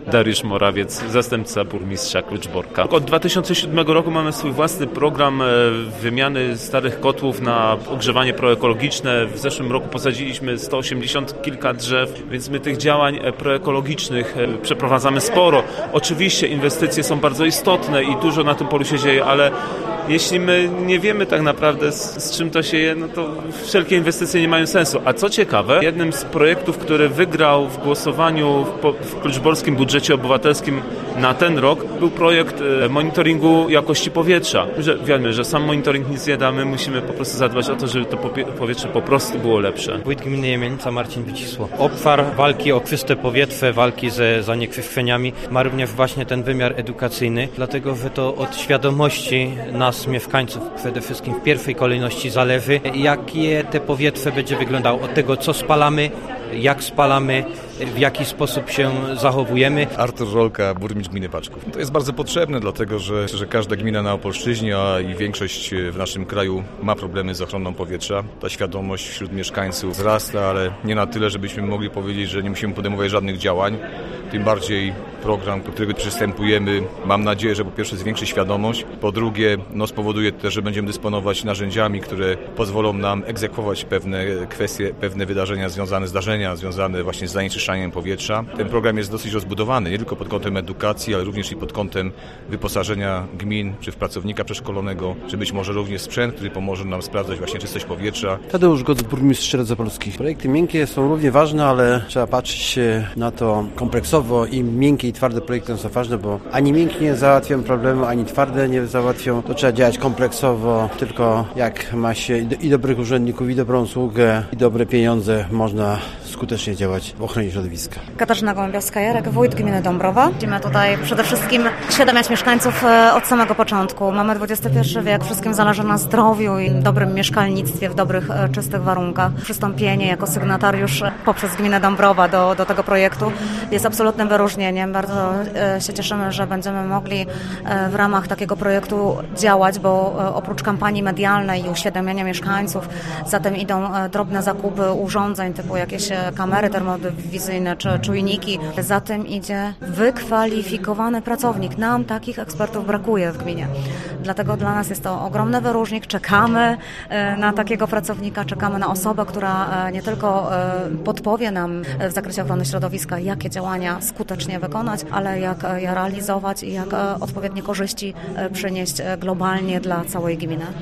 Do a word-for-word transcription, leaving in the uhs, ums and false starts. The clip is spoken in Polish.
Dariusz Morawiec, zastępca burmistrza Kluczborka. Od dwa tysiące siódmego roku mamy swój własny program wymiany starych kotłów na ogrzewanie proekologiczne. W zeszłym roku posadziliśmy sto osiemdziesiąt kilka drzew, więc my tych działań proekologicznych przeprowadzamy sporo. Oczywiście inwestycje są bardzo istotne i dużo na tym polu się dzieje, ale jeśli my nie wiemy tak naprawdę z, z czym to się je, no to wszelkie inwestycje nie mają sensu. A co ciekawe, jednym z projektów, który wygrał w głosowaniu w, w kluczborskim budżecie obywatelskim na ten rok, był projekt monitoringu jakości powietrza. Że wiemy, że sam monitoring nic nie da, my musimy po prostu zadbać o to, żeby to powietrze po prostu było lepsze. Wójt gminy Jemienica Marcin Wycisło. Obszar walki o czyste powietrze, walki ze zanieczyszczeniami ma również właśnie ten wymiar edukacyjny, dlatego że to od świadomości nas, mieszkańców, przede wszystkim w pierwszej kolejności zależy, jakie te powietrze będzie wyglądało, od tego, co spalamy, jak spalamy, w jaki sposób się zachowujemy. Artur Żolka, burmistrz gminy Paczków. To jest bardzo potrzebne, dlatego że, że każda gmina na Opolszczyźnie, a i większość w naszym kraju ma problemy z ochroną powietrza. Ta świadomość wśród mieszkańców wzrasta, ale nie na tyle, żebyśmy mogli powiedzieć, że nie musimy podejmować żadnych działań. Tym bardziej program, do którego przystępujemy, mam nadzieję, że po pierwsze zwiększy świadomość, po drugie no, spowoduje też, że będziemy dysponować narzędziami, które pozwolą nam egzekwować pewne kwestie, pewne wydarzenia związane, zdarzenia związane właśnie z zanieczyszczaniem powietrza. Ten program jest dosyć rozbudowany, nie tylko pod kątem edukacji, ale również i pod kątem wyposażenia gmin czy w pracownika przeszkolonego, czy być może również sprzęt, który pomoże nam sprawdzać właśnie czystość powietrza. Tadeusz Goc, burmistrz Strzelec Zapolskich. Projekty miękkie są równie ważne, ale trzeba patrzeć na to kompleksowo i miękkie i twarde projekty są ważne, bo ani miękkie nie załatwią problemu, ani twarde nie załatwią. To trzeba działać kompleksowo, tylko jak ma się i dobrych urzędników, i dobrą usługę, i dobre pieniądze, można skutecznie działać w ochronie środowiska. Katarzyna Gołębiowska-Jarek, wójt gminy Dąbrowa. Chcemy tutaj przede wszystkim uświadamiać mieszkańców od samego początku. Mamy dwudziesty pierwszy wiek, wszystkim zależy na zdrowiu i dobrym mieszkalnictwie w dobrych, czystych warunkach. Przystąpienie jako sygnatariusz poprzez gminę Dąbrowa do, do tego projektu jest absolutnym wyróżnieniem. Bardzo się cieszymy, że będziemy mogli w ramach takiego projektu działać, bo oprócz kampanii medialnej i uświadamiania mieszkańców, zatem idą drobne zakupy urządzeń typu jakieś kamery termowizyjne czy czujniki. Za tym idzie wykwalifikowany pracownik. Nam takich ekspertów brakuje w gminie. Dlatego dla nas jest to ogromny wyróżnik. Czekamy na takiego pracownika, czekamy na osobę, która nie tylko podpowie nam w zakresie ochrony środowiska, jakie działania skutecznie wykonać, ale jak je realizować i jak odpowiednie korzyści przynieść globalnie dla całej gminy.